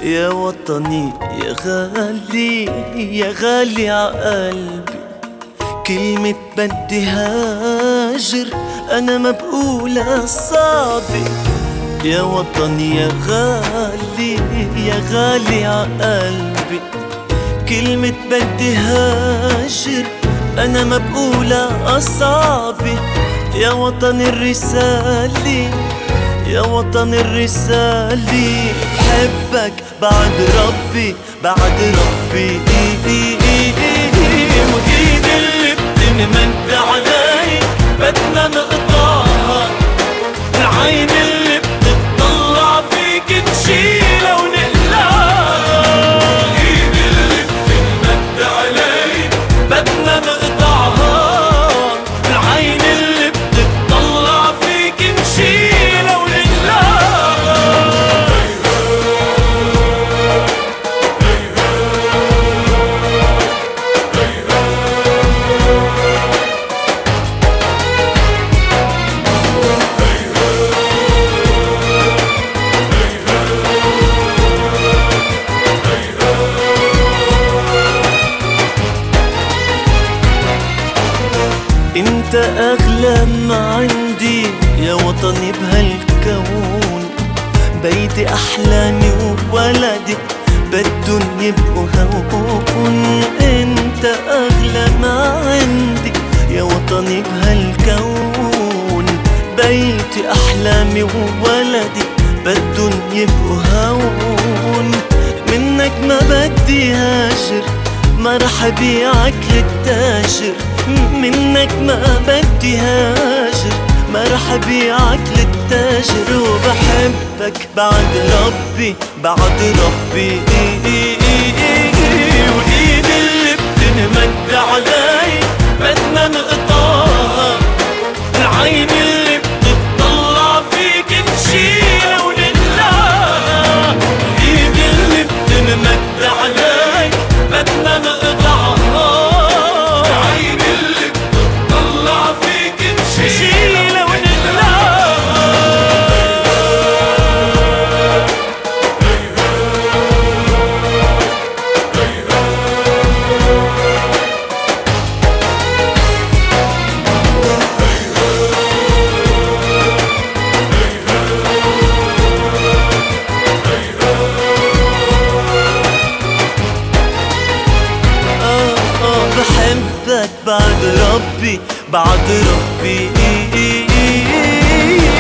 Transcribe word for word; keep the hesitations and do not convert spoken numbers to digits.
يا وطني يا غالي يا غالي عقلبي، كلمة بدي هاجر أنا ما بقولها صعبة. يا وطني يا غالي يا غالي عقلبي، كلمة بدي هاجر أنا ما بقولها صعبة. يا وطن الرسالة يا وطن الرسالة، بحبك بعد ربي بعد ربي. وإيد اللي بتنمد علي بدنا نقطعها، العين اللي بتطلع فيك نشيلها ونقلعها. إيد اللي بتنمد علي بدنا نقطعها، العين اللي بتطلع فيك نشيلها ونقلعها. انت اغلى ما عندي يا وطني بهالكون، بيتي احلامي وولدي بدن يبقوا هون. انت اغلى ما عندي يا وطني بهالكون، بيتي احلامي وولدي بدن يبقوا هون. منك ما بدي هاجر، ما رح ابيعك للتاجر. منك ما بدي هاجر، ما رح ابيعك للتاجر. وبحبك بعد ربي بعد ربي. وايد اللي بتنمد علي بدنا نقطعها، العين اللي بتطلع فيك نشيلها ونقلعها. ايد اللي بتنمد علي بدنا نقطعها، العين اللي بتطلع فيك نشيلها ونقلعها. بحبك بعد ربي بعد ربي.